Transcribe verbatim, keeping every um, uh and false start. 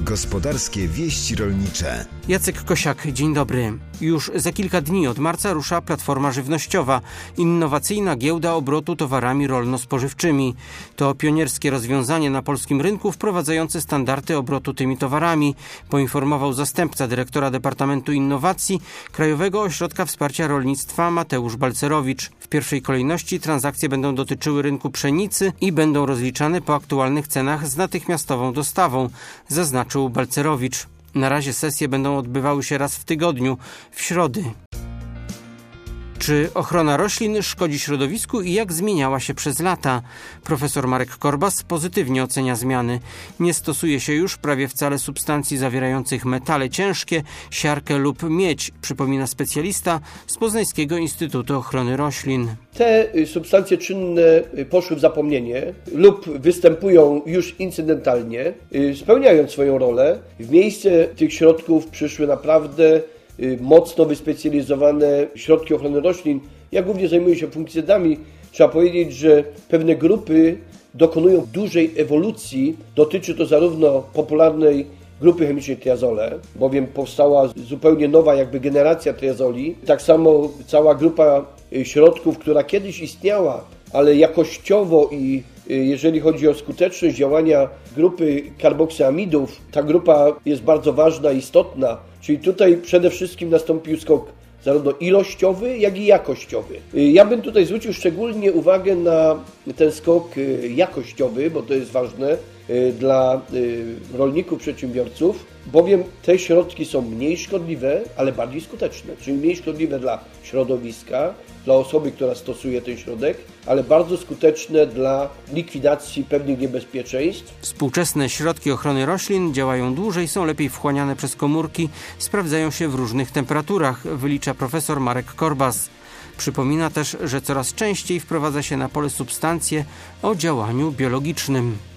Gospodarskie wieści rolnicze. Jacek Kosiak, dzień dobry. Już za kilka dni od marca rusza Platforma Żywnościowa, innowacyjna giełda obrotu towarami rolno-spożywczymi. To pionierskie rozwiązanie na polskim rynku wprowadzające standardy obrotu tymi towarami, poinformował zastępca dyrektora Departamentu Innowacji Krajowego Ośrodka Wsparcia Rolnictwa Mateusz Balcerowicz. W pierwszej kolejności transakcje będą dotyczyły rynku pszenicy i będą rozliczane po aktualnych cenach z natychmiastową dostawą, zaznaczył Balcerowicz. Na razie sesje będą odbywały się raz w tygodniu, w środy. Czy ochrona roślin szkodzi środowisku i jak zmieniała się przez lata? Profesor Marek Korbas pozytywnie ocenia zmiany. Nie stosuje się już prawie wcale substancji zawierających metale ciężkie, siarkę lub miedź, przypomina specjalista z Poznańskiego Instytutu Ochrony Roślin. Te substancje czynne poszły w zapomnienie lub występują już incydentalnie, spełniając swoją rolę. W miejsce tych środków przyszły naprawdę mocno wyspecjalizowane środki ochrony roślin. Ja głównie zajmuję się fungicydami. Trzeba powiedzieć, że pewne grupy dokonują dużej ewolucji. Dotyczy to zarówno popularnej grupy chemicznej triazole, bowiem powstała zupełnie nowa jakby generacja triazoli. Tak samo cała grupa środków, która kiedyś istniała, ale jakościowo i jeżeli chodzi o skuteczność działania grupy karboksyamidów, ta grupa jest bardzo ważna, istotna. Czyli tutaj przede wszystkim nastąpił skok zarówno ilościowy, jak i jakościowy. Ja bym tutaj zwrócił szczególnie uwagę na ten skok jakościowy, bo to jest ważne dla rolników, przedsiębiorców, bowiem te środki są mniej szkodliwe, ale bardziej skuteczne. Czyli mniej szkodliwe dla środowiska, dla osoby, która stosuje ten środek, ale bardzo skuteczne dla likwidacji pewnych niebezpieczeństw. Współczesne środki ochrony roślin działają dłużej, są lepiej wchłaniane przez komórki, sprawdzają się w różnych temperaturach, wylicza profesor Marek Korbas. Przypomina też, że coraz częściej wprowadza się na pole substancje o działaniu biologicznym.